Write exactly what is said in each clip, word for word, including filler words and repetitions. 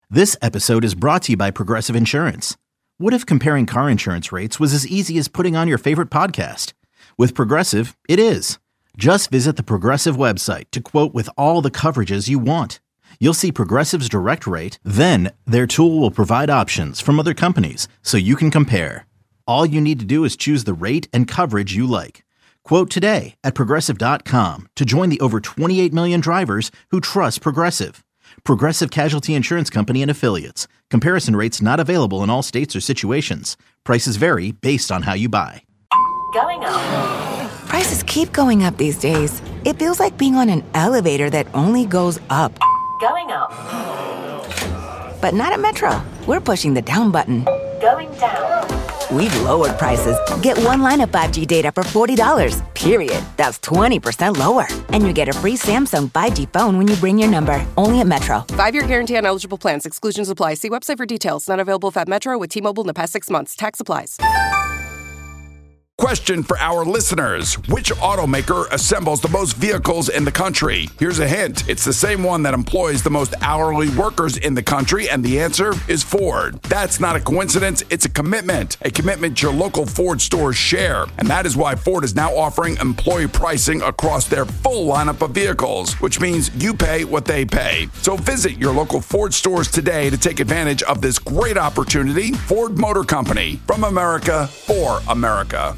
This episode is brought to you by Progressive Insurance. What if comparing car insurance rates was as easy as putting on your favorite podcast? With Progressive, it is. Just visit the Progressive website to quote with all the coverages you want. You'll see Progressive's direct rate, then their tool will provide options from other companies so you can compare. All you need to do is choose the rate and coverage you like. Quote today at Progressive dot com to join the over twenty-eight million drivers who trust Progressive. Progressive Casualty Insurance Company and Affiliates. Comparison rates not available in all states or situations. Prices vary based on how you buy. Going up. Prices keep going up these days. It feels like being on an elevator that only goes up. Going up. But not at Metro. We're pushing the down button. Going down. We've lowered prices. Get one line of five G data for forty dollars, period. That's twenty percent lower. And you get a free Samsung five G phone when you bring your number. Only at Metro. Five-year guarantee on eligible plans. Exclusions apply. See website for details. Not available at Metro with T-Mobile in the past six months. Tax applies. Question for our listeners. Which automaker assembles the most vehicles in the country? Here's a hint. It's the same one that employs the most hourly workers in the country, and the answer is Ford. That's not a coincidence. It's a commitment. A commitment your local Ford stores share. And that is why Ford is now offering employee pricing across their full lineup of vehicles, which means you pay what they pay. So visit your local Ford stores today to take advantage of this great opportunity. Ford Motor Company. From America, for America.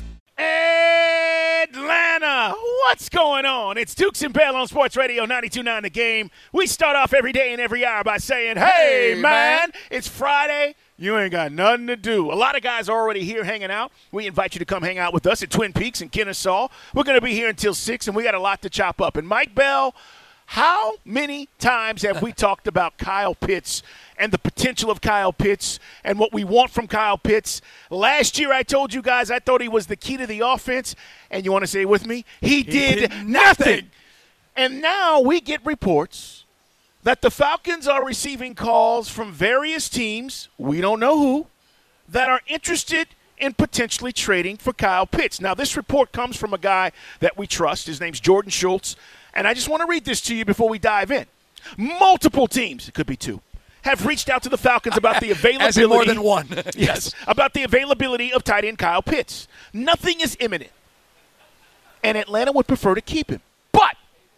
Atlanta, what's going on? It's Dukes and Bell on Sports Radio ninety-two point nine The Game. We start off every day and every hour by saying, hey, Hey, man, man. it's Friday. You ain't got nothing to do. A lot of guys are already here hanging out. We invite you to come hang out with us at Twin Peaks in Kennesaw. We're going to be here until six, and we got a lot to chop up. And Mike Bell, how many times have we talked about Kyle Pitts and the potential of Kyle Pitts and what we want from Kyle Pitts? Last year I told you guys I thought he was the key to the offense, and you want to say it with me? He, he did, did nothing. nothing. And now we get reports that the Falcons are receiving calls from various teams, we don't know who, that are interested in potentially trading for Kyle Pitts. Now this report comes from a guy that we trust. His name's Jordan Schultz. And I just want to read this to you before we dive in. Multiple teams, it could be two, have reached out to the Falcons about the availability. As in more than one. yes, yes, about the availability of tight end Kyle Pitts. Nothing is imminent. And Atlanta would prefer to keep him. But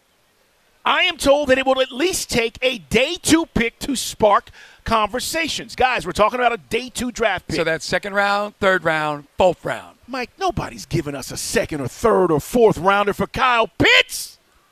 I am told that it will at least take a day two pick to spark conversations. Guys, we're talking about a day two draft pick. So that's second round, third round, fourth round. Mike, nobody's giving us a second or third or fourth rounder for Kyle Pitts.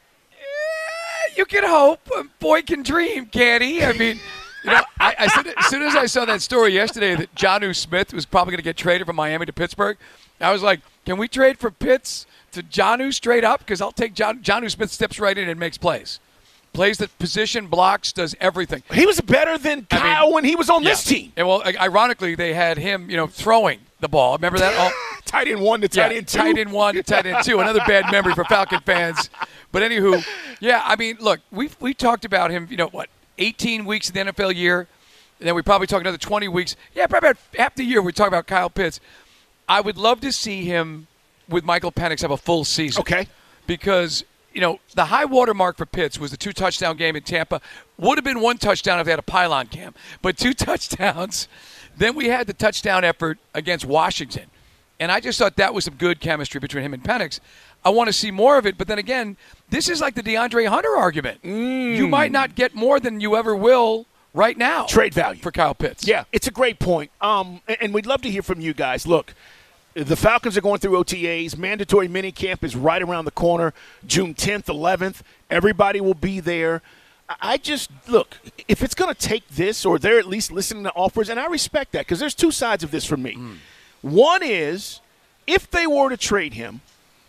You can hope. A boy can dream, can't he? I mean, you know, I, I said, as soon as I saw that story yesterday that Jonnu Smith was probably going to get traded from Miami to Pittsburgh, I was like, can we trade for Pitts to Jonnu straight up? Because I'll take John, Jonnu Smith steps right in and makes plays. Plays the position, blocks, does everything. He was better than Kyle I mean, when he was on yeah. this team. And well, ironically, they had him, you know, throwing the ball. Remember that? Oh, tight end one to tight yeah, end two. Tight end one to tight end two. Another bad memory for Falcon fans. But anywho, yeah, I mean, look, we we talked about him, you know, what, eighteen weeks in the N F L year, and then we probably talk another twenty weeks. Yeah, probably about half the year we talk about Kyle Pitts. I would love to see him with Michael Penix have a full season. Okay. Because, you know, the high water mark for Pitts was the two-touchdown game in Tampa. Would have been one touchdown if they had a pylon cam. But two touchdowns. Then we had the touchdown effort against Washington. And I just thought that was some good chemistry between him and Penix. I want to see more of it. But then again, this is like the DeAndre Hunter argument. Mm. You might not get more than you ever will right now. Trade value. For Kyle Pitts. Yeah, it's a great point. Um, and we'd love to hear from you guys. Look, the Falcons are going through O T As. Mandatory minicamp is right around the corner, June tenth, eleventh. Everybody will be there. I just, look, if it's going to take this, or they're at least listening to offers, and I respect that because there's two sides of this for me. Mm. One is, if they were to trade him,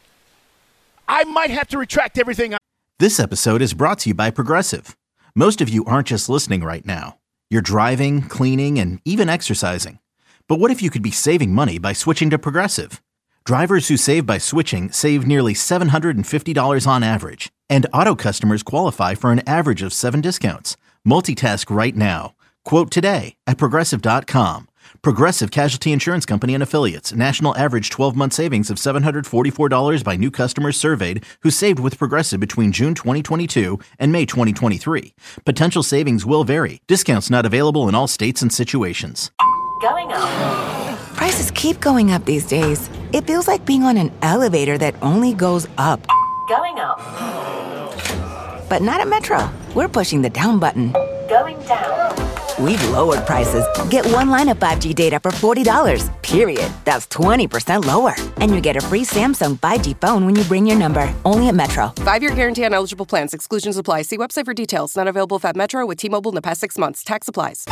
I might have to retract everything. I- This episode is brought to you by Progressive. Most of you aren't just listening right now. You're driving, cleaning, and even exercising. But what if you could be saving money by switching to Progressive? Drivers who save by switching save nearly seven hundred fifty dollars on average. And auto customers qualify for an average of seven discounts. Multitask right now. Quote today at Progressive dot com. Progressive Casualty Insurance Company and Affiliates. National average twelve-month savings of seven hundred forty-four dollars by new customers surveyed who saved with Progressive between June twenty twenty-two and May twenty twenty-three. Potential savings will vary. Discounts not available in all states and situations. Going up. Prices keep going up these days. It feels like being on an elevator that only goes up. Going up. But not at Metro. We're pushing the down button. Going down. We've lowered prices. Get one line of five G data for forty dollars, period. That's twenty percent lower. And you get a free Samsung five G phone when you bring your number. Only at Metro. Five-year guarantee on eligible plans. Exclusions apply. See website for details. Not available at Metro with T-Mobile in the past six months. Tax applies.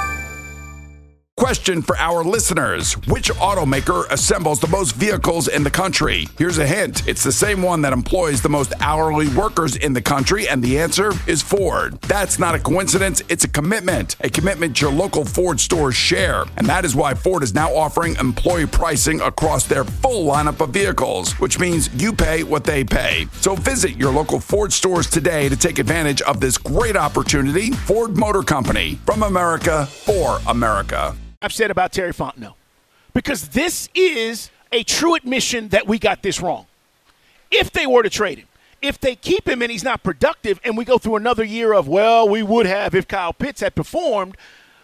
Question for our listeners. Which automaker assembles the most vehicles in the country? Here's a hint. It's the same one that employs the most hourly workers in the country, and the answer is Ford. That's not a coincidence. It's a commitment. A commitment your local Ford stores share. And that is why Ford is now offering employee pricing across their full lineup of vehicles, which means you pay what they pay. So visit your local Ford stores today to take advantage of this great opportunity. Ford Motor Company. From America, for America. I've said about Terry Fontenot, because this is a true admission that we got this wrong. If they were to trade him, if they keep him and he's not productive and we go through another year of, well, we would have if Kyle Pitts had performed,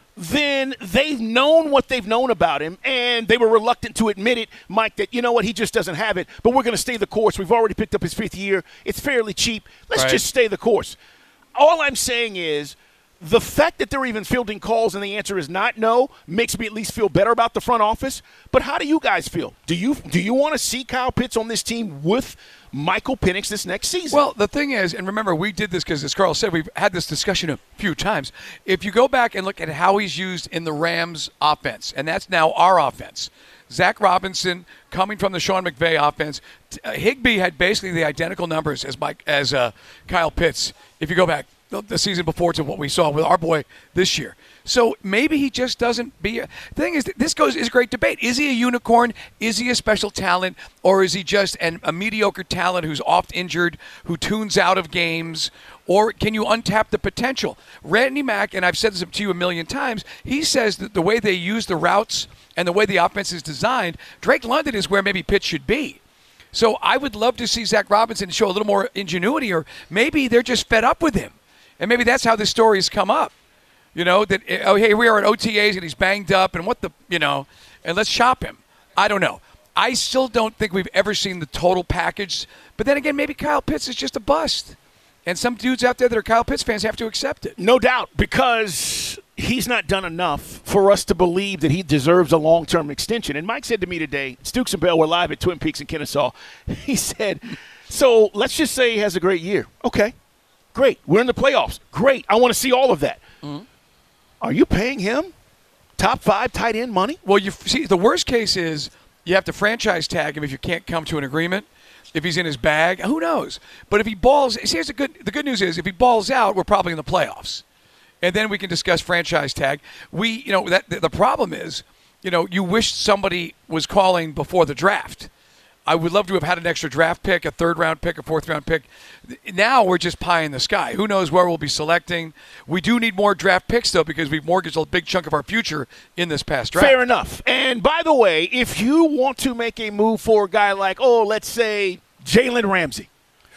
then they've known what they've known about him, and they were reluctant to admit it, Mike, that, you know what, he just doesn't have it, but we're going to stay the course. We've already picked up his fifth year. It's fairly cheap. Let's Right. just stay the course. All I'm saying is, the fact that they're even fielding calls and the answer is not no makes me at least feel better about the front office. But how do you guys feel? Do you do you want to see Kyle Pitts on this team with Michael Penix this next season? Well, the thing is, and remember, we did this because, as Carl said, we've had this discussion a few times. If you go back and look at how he's used in the Rams offense, and that's now our offense, Zach Robinson coming from the Sean McVay offense, uh, Higbee had basically the identical numbers as Mike as uh, Kyle Pitts. If you go back the season before to what we saw with our boy this year. So maybe he just doesn't be a – the thing is, this goes is a great debate. Is he a unicorn? Is he a special talent? Or is he just an, a mediocre talent who's oft injured, who tunes out of games? Or can you untap the potential? Randy Mack, and I've said this to you a million times, he says that the way they use the routes and the way the offense is designed, Drake London is where maybe Pitts should be. So I would love to see Zach Robinson show a little more ingenuity, or maybe they're just fed up with him. And maybe that's how this story has come up. You know, that, oh, hey, we are at O T As and he's banged up and what the, you know, and let's shop him. I don't know. I still don't think we've ever seen the total package. But then again, maybe Kyle Pitts is just a bust. And some dudes out there that are Kyle Pitts fans have to accept it. No doubt, because he's not done enough for us to believe that he deserves a long-term extension. And Mike said to me today, Stooks and Bell were live at Twin Peaks in Kennesaw. He said, so let's just say he has a great year. Okay. Great. We're in the playoffs. Great. I want to see all of that. Mm-hmm. Are you paying him top five tight end money? Well, you see, the worst case is you have to franchise tag him if you can't come to an agreement. If he's in his bag, who knows? But if he balls, see, here's the good. The good news is if he balls out, we're probably in the playoffs, and then we can discuss franchise tag. We, you know, that the problem is, you know, you wish somebody was calling before the draft. I would love to have had an extra draft pick, a third-round pick, a fourth-round pick. Now we're just pie in the sky. Who knows where we'll be selecting? We do need more draft picks, though, because we've mortgaged a big chunk of our future in this past draft. Fair enough. And by the way, if you want to make a move for a guy like, oh, let's say Jalen Ramsey,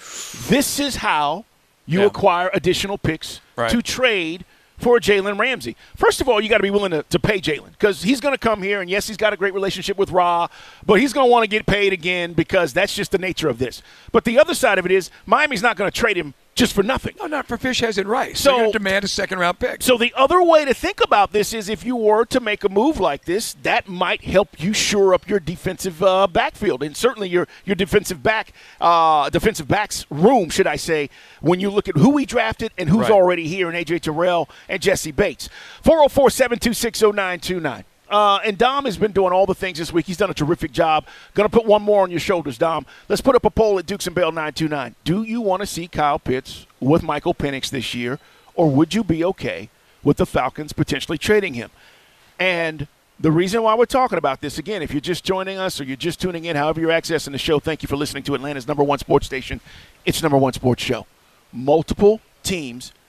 this is how you yeah. acquire additional picks right. to trade for Jalen Ramsey. First of all, you got to be willing to, to pay Jalen, because he's going to come here, and yes, he's got a great relationship with Ra, but he's going to want to get paid again because that's just the nature of this. But the other side of it is Miami's not going to trade him just for nothing. No, not for fish heads and rice. So, they're going to demand a second-round pick. So the other way to think about this is if you were to make a move like this, that might help you shore up your defensive uh, backfield, and certainly your your defensive back uh, defensive backs room, should I say, when you look at who we drafted and who's right. already here in A J Terrell and Jesse Bates. four oh four, seven two six, oh nine two nine. Uh, and Dom has been doing all the things this week. He's done a terrific job. Going to put one more on your shoulders, Dom. Let's put up a poll at Dukes and Bell nine two nine. Do you want to see Kyle Pitts with Michael Penix this year, or would you be okay with the Falcons potentially trading him? And the reason why we're talking about this, again, if you're just joining us or you're just tuning in, however you're accessing the show, thank you for listening to Atlanta's number one sports station. It's number one sports show. Multiple teams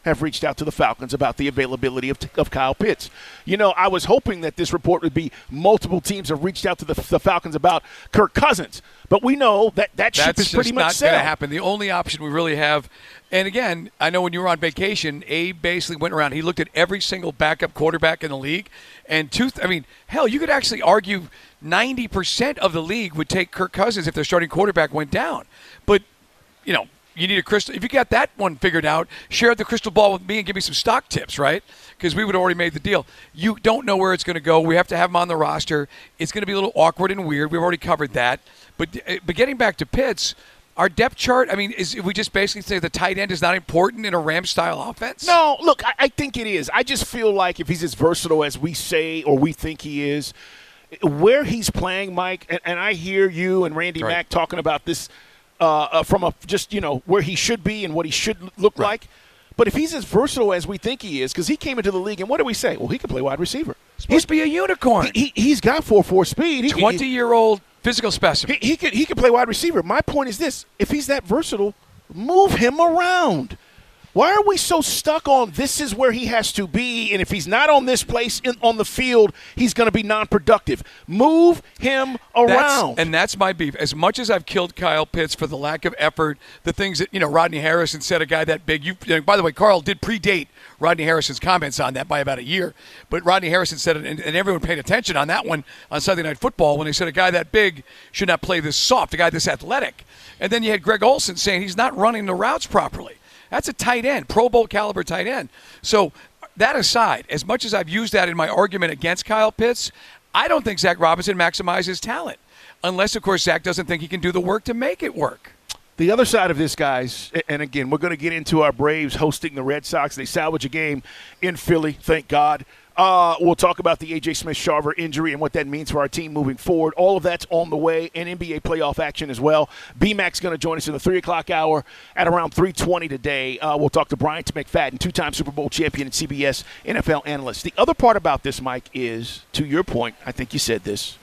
have reached out to the Falcons about the availability of, of Kyle Pitts. You know, I was hoping that this report would be multiple teams have reached out to the, the Falcons about Kirk Cousins. But we know that that ship That's is pretty just much not sailed. going to happen. The only option we really have, and again, I know when you were on vacation, Abe basically went around. He looked at every single backup quarterback in the league. And, two, I mean, hell, you could actually argue ninety percent of the league would take Kirk Cousins if their starting quarterback went down. But, you know, you need a crystal. If you got that one figured out, share the crystal ball with me and give me some stock tips, right? Because we would have already made the deal. You don't know where it's going to go. We have to have him on the roster. It's going to be a little awkward and weird. We've already covered that. But but getting back to Pitts, our depth chart, I mean, is we just basically say the tight end is not important in a Rams-style offense? No, look, I, I think it is. I just feel like if he's as versatile as we say or we think he is, where he's playing, Mike, and, and I hear you and Randy Right. Mack talking about this uh, uh, from a just, you know, where he should be and what he should look Right. like. But if he's as versatile as we think he is, because he came into the league, and what do we say? Well, he can play wide receiver. Supposed to be a unicorn. He, he, he's got four four speed. He, twenty-year-old physical specimen. He, he could he could play wide receiver. My point is this: if he's that versatile, move him around. Why are we so stuck on this is where he has to be, and if he's not on this place in, on the field, he's going to be non-productive? Move him around. That's, and that's my beef. As much as I've killed Kyle Pitts for the lack of effort, the things that, you know, Rodney Harrison said, a guy that big. You, you know, by the way, Carl did predate Rodney Harrison's comments on that by about a year. But Rodney Harrison said it, and, and everyone paid attention on that one on Sunday Night Football when he said a guy that big should not play this soft, a guy this athletic. And then you had Greg Olsen saying he's not running the routes properly. That's a tight end, Pro Bowl caliber tight end. So that aside, as much as I've used that in my argument against Kyle Pitts, I don't think Zach Robinson maximizes talent. Unless, of course, Zach doesn't think he can do the work to make it work. The other side of this, guys, and again, we're going to get into our Braves hosting the Red Sox. They salvage a game in Philly, thank God. Uh, we'll talk about the A J Smith-Shawver injury and what that means for our team moving forward. All of that's on the way, and N B A playoff action as well. B-Mac's going to join us in the three o'clock hour at around three twenty today. Uh, we'll talk to Bryant McFadden, two-time Super Bowl champion and C B S N F L analyst. The other part about this, Mike, is, to your point, I think you said this,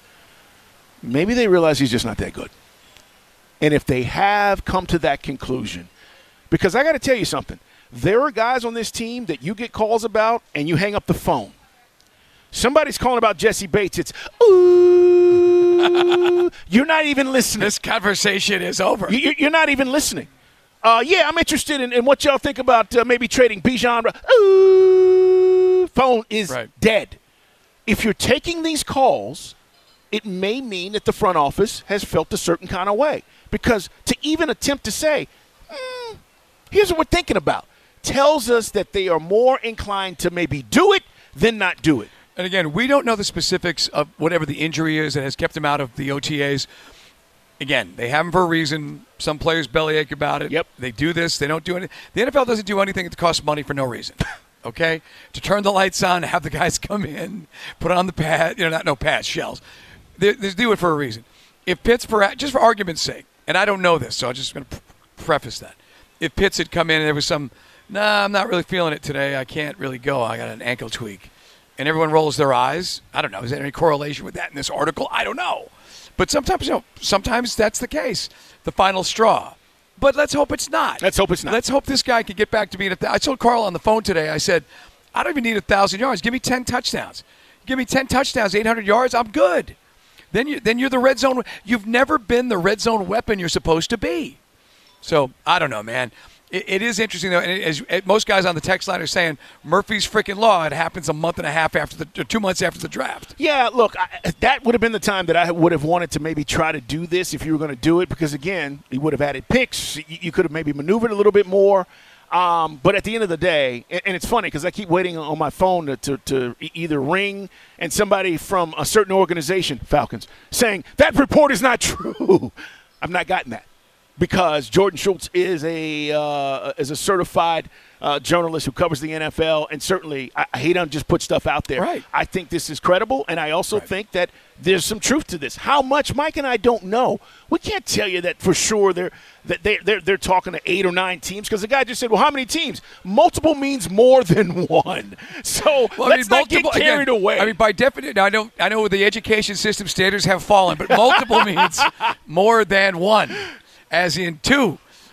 maybe they realize he's just not that good. And if they have come to that conclusion, because I got to tell you something, there are guys on this team that you get calls about and you hang up the phone. Somebody's calling about Jesse Bates. It's, ooh, you're not even listening. This conversation is over. You, you're not even listening. Uh, yeah, I'm interested in, in what y'all think about uh, maybe trading Bijan. Ooh, phone is Right. dead. If you're taking these calls, it may mean that the front office has felt a certain kind of way. Because to even attempt to say, mm, here's what we're thinking about, tells us that they are more inclined to maybe do it than not do it. And again, we don't know the specifics of whatever the injury is that has kept him out of the O T As. Again, they have him for a reason. Some players bellyache about it. Yep. They do this. They don't do anything. The N F L doesn't do anything that costs money for no reason. Okay? To turn the lights on, have the guys come in, put on the pad, you know, not no pads, shells. They, they do it for a reason. If Pitts, for just for argument's sake, and I don't know this, so I'm just going to preface that. If Pitts had come in and there was some, nah, I'm not really feeling it today. I can't really go. I got an ankle tweak. And everyone rolls their eyes. I don't know. Is there any correlation with that in this article? I don't know. But sometimes, you know, sometimes that's the case. The final straw. But let's hope it's not. Let's hope it's not. Let's hope this guy can get back to being a th- I told Carl on the phone today, I said, I don't even need one thousand yards. Give me ten touchdowns. Give me ten touchdowns, eight hundred yards. I'm good. Then, you, then you're the red zone. You've never been the red zone weapon you're supposed to be. So, I don't know, man. It, it is interesting, though. And as, as most guys on the text line are saying, Murphy's freaking law, it happens a month and a half after the – two months after the draft. Yeah, look, I, that would have been the time that I would have wanted to maybe try to do this if you were going to do it because, again, you would have added picks. You, you could have maybe maneuvered a little bit more. Um, but at the end of the day, and, and it's funny because I keep waiting on my phone to, to, to either ring and somebody from a certain organization, Falcons, saying, that report is not true. I've not gotten that. Because Jordan Schultz is a uh, is a certified uh, journalist who covers the N F L, and certainly I, he doesn't just put stuff out there. Right. I think this is credible, and I also right. think that there's some truth to this. How much, Mike and I don't know. We can't tell you that for sure. They're that they they're they're talking to eight or nine teams because the guy just said, "Well, how many teams?" Multiple means more than one. So well, let's I mean, not get carried again, away. I mean, by definition, I know I know the education system standards have fallen, but multiple means more than one. As in two.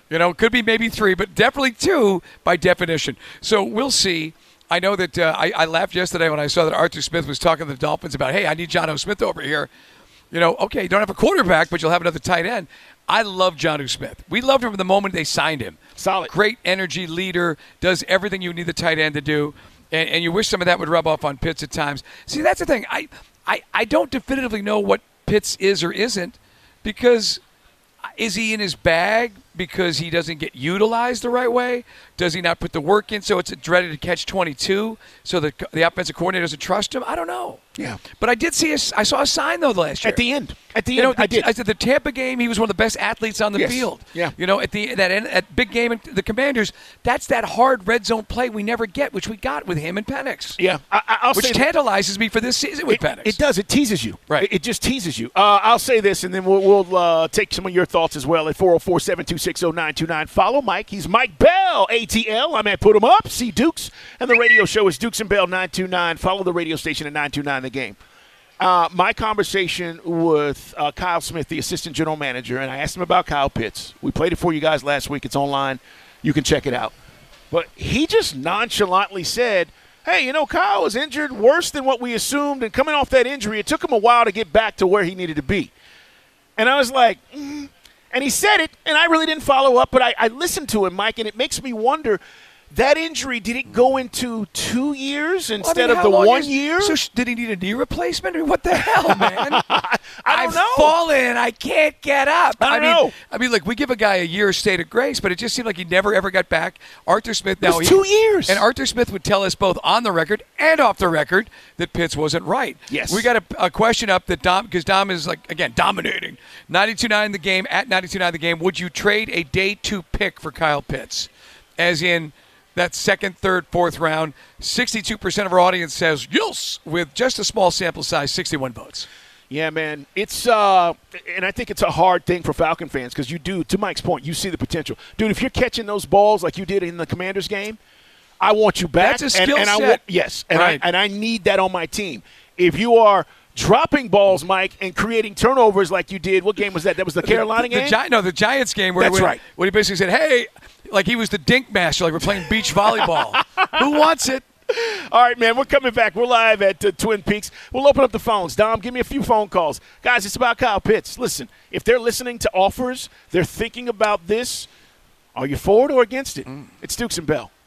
You know, could be maybe three, but definitely two by definition. So we'll see. I know that uh, I, I laughed yesterday when I saw that Arthur Smith was talking to the Dolphins about, hey, I need Jonnu Smith over here. You know, okay, you don't have a quarterback, but you'll have another tight end. I love Jonnu Smith. We loved him from the moment they signed him. Solid. Great energy leader, does everything you need the tight end to do. And, and you wish some of that would rub off on Pitts at times. See, that's the thing. I, I, I don't definitively know what Pitts is or isn't, because is he in his bag because he doesn't get utilized the right way? Does he not put the work in, so it's a dreaded catch twenty-two, so the the offensive coordinator doesn't trust him? I don't know. Yeah. But I did see a, I saw a sign, though, last year. At the end. At the you end, know, the, I did. I said the Tampa game, he was one of the best athletes on the yes. field. Yeah. You know, at the that end, at big game, and the Commanders, that's that hard red zone play we never get, which we got with him and Penix. Yeah. I, I'll which say tantalizes me for this season with it, Penix. It does. It teases you. Right. It, it just teases you. Uh, I'll say this, and then we'll, we'll uh, take some of your thoughts as well at four oh four, seven two six, oh nine two nine. Follow Mike. He's Mike Bell, A T L. I'm at Put 'em Up. See Dukes. And the radio show is Dukes and Bell nine two nine. Follow the radio station at nine two nine The Game. Uh, my conversation with uh, Kyle Smith, the assistant general manager, and I asked him about Kyle Pitts. We played it for you guys last week. It's online. You can check it out. But he just nonchalantly said, hey, you know, Kyle was injured worse than what we assumed, and coming off that injury, it took him a while to get back to where he needed to be. And I was like, mm. And he said it, and I really didn't follow up, but I, I listened to him, Mike, and it makes me wonder, that injury, did it go into two years instead well, I mean, of the one is, year? So sh- did he need a knee replacement? I mean, what the hell, man? I don't I've know. fallen. I can't get up. I don't mean, know. I mean, like, we give a guy a year's state of grace, but it just seemed like he never, ever got back. Arthur Smith now. It was he, two years. And Arthur Smith would tell us both on the record and off the record that Pitts wasn't right. Yes. We got a, a question up that Dom, because Dom is, like, again, dominating. ninety-two nine The Game, at ninety-two nine The Game. Would you trade a day two pick for Kyle Pitts? As in, that second, third, fourth round, sixty-two percent of our audience says yes, with just a small sample size, sixty-one votes. Yeah, man. It's uh, and I think it's a hard thing for Falcon fans because you do, to Mike's point, you see the potential. Dude, if you're catching those balls like you did in the Commanders game, I want you back. That's a skill and, and set. I want, yes, and, right. I, and I need that on my team. If you are dropping balls, Mike, and creating turnovers like you did, what game was that? That was the Carolina the, game? The Gi- no, the Giants game where, That's when, right. when he basically said, hey, like he was the dink master, like we're playing beach volleyball. Who wants it? All right, man, we're coming back. We're live at uh, Twin Peaks. We'll open up the phones. Dom, give me a few phone calls. Guys, it's about Kyle Pitts. Listen, if they're listening to offers, they're thinking about this, are you for it or against it? Mm. It's Dukes and Bell.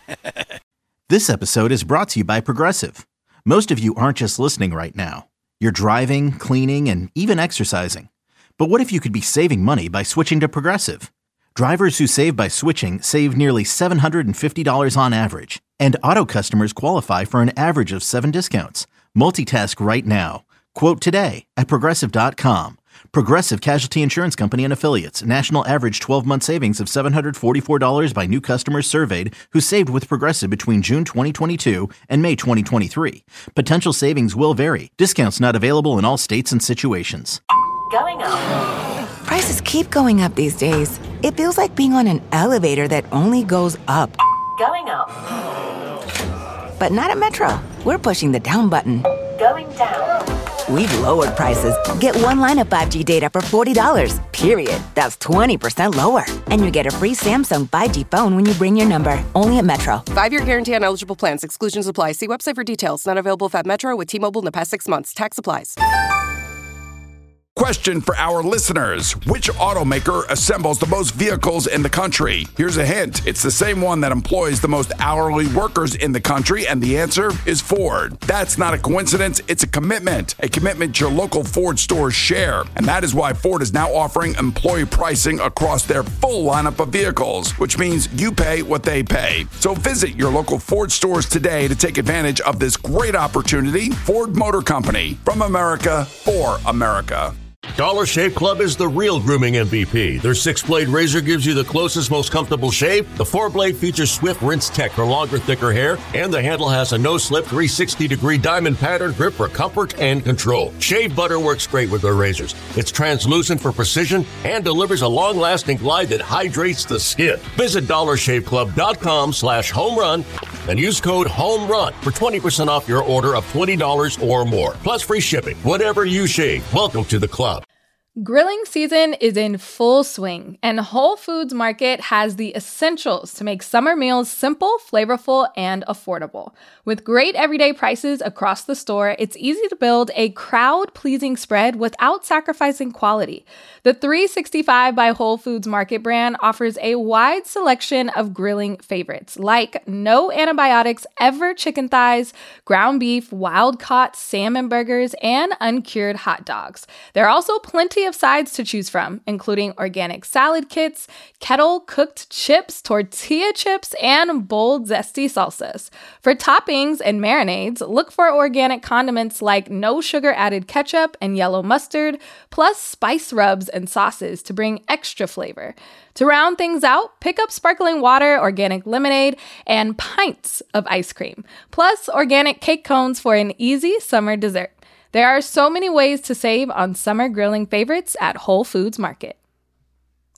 This episode is brought to you by Progressive. Most of you aren't just listening right now. You're driving, cleaning, and even exercising. But what if you could be saving money by switching to Progressive? Drivers who save by switching save nearly seven hundred fifty dollars on average. And auto customers qualify for an average of seven discounts. Multitask right now. Quote today at Progressive dot com. Progressive Casualty Insurance Company and Affiliates. National average twelve-month savings of seven hundred forty-four dollars by new customers surveyed who saved with Progressive between June twenty twenty-two and May twenty twenty-three. Potential savings will vary. Discounts not available in all states and situations. Going up. Prices keep going up these days. It feels like being on an elevator that only goes up. Going up. But not at Metro. We're pushing the down button. Going down. We've lowered prices. Get one line of five G data for forty dollars, period. That's twenty percent lower. And you get a free Samsung five G phone when you bring your number. Only at Metro. Five-year guarantee on eligible plans. Exclusions apply. See website for details. Not available if at Metro with T-Mobile in the past six months. Tax applies. Question for our listeners. Which automaker assembles the most vehicles in the country? Here's a hint. It's the same one that employs the most hourly workers in the country, and the answer is Ford. That's not a coincidence. It's a commitment. A commitment your local Ford stores share. And that is why Ford is now offering employee pricing across their full lineup of vehicles, which means you pay what they pay. So visit your local Ford stores today to take advantage of this great opportunity. Ford Motor Company. From America, for America. Dollar Shave Club is the real grooming M V P. Their six-blade razor gives you the closest, most comfortable shave. The four-blade features Swift Rinse Tech for longer, thicker hair. And the handle has a no-slip three hundred sixty degree diamond pattern grip for comfort and control. Shave butter works great with their razors. It's translucent for precision and delivers a long-lasting glide that hydrates the skin. Visit dollar shave club dot com slash home run and use code HOMERUN for twenty percent off your order of twenty dollars or more. Plus free shipping. Whatever you shave, welcome to the club. Grilling season is in full swing, and Whole Foods Market has the essentials to make summer meals simple, flavorful, and affordable. With great everyday prices across the store, it's easy to build a crowd-pleasing spread without sacrificing quality. The three sixty-five by Whole Foods Market brand offers a wide selection of grilling favorites, like no antibiotics ever chicken thighs, ground beef, wild-caught salmon burgers, and uncured hot dogs. There are also plenty of sides to choose from, including organic salad kits, kettle-cooked chips, tortilla chips, and bold, zesty salsas. For toppings and marinades, look for organic condiments like no sugar-added ketchup and yellow mustard, plus spice rubs and sauces to bring extra flavor. To round things out, pick up sparkling water, organic lemonade, and pints of ice cream, plus organic cake cones for an easy summer dessert. There are so many ways to save on summer grilling favorites at Whole Foods Market.